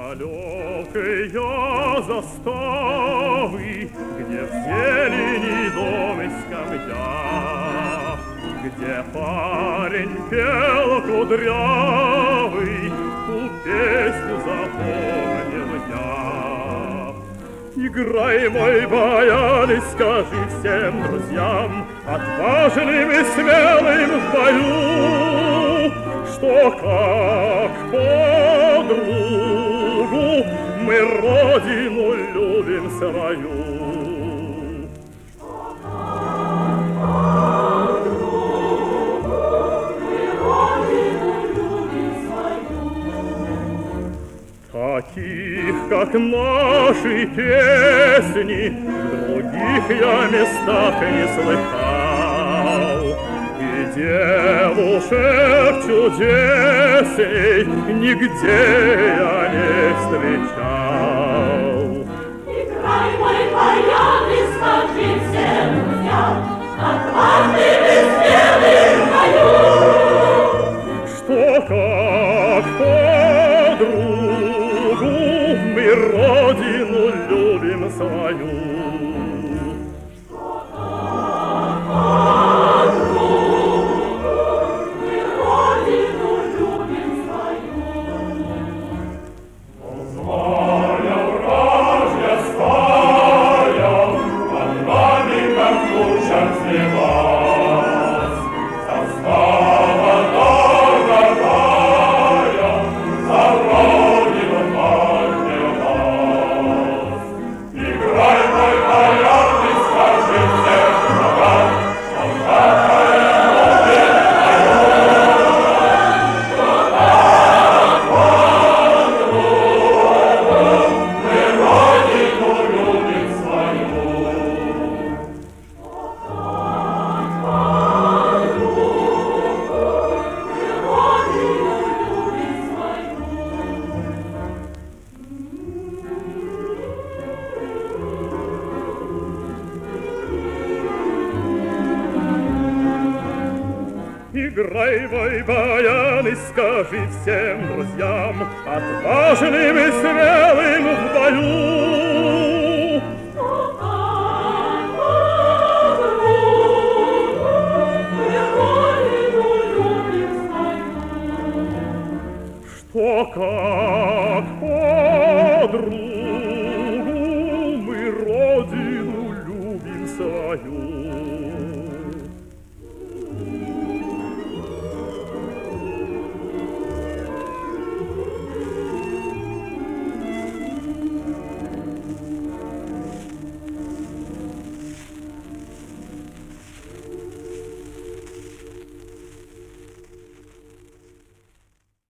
Далекой я заставы, где в зелени дом из камня, где парень пел кудрявый, ту песню запомнил я. Играй, мой баян, и скажи всем друзьям, отважным и смелым в бою, что как подругу мы родину любим свою. Таких, как наши песни, в других я местах не слыхал. И девушек чудесей нигде я не встречал. Играй, мой баян, и скажи всем друзьям, отважным и смелым в бою, что как подругу мы родину любим свою. Играй, мой баян, и скажи всем друзьям, отважным и смелым в бою,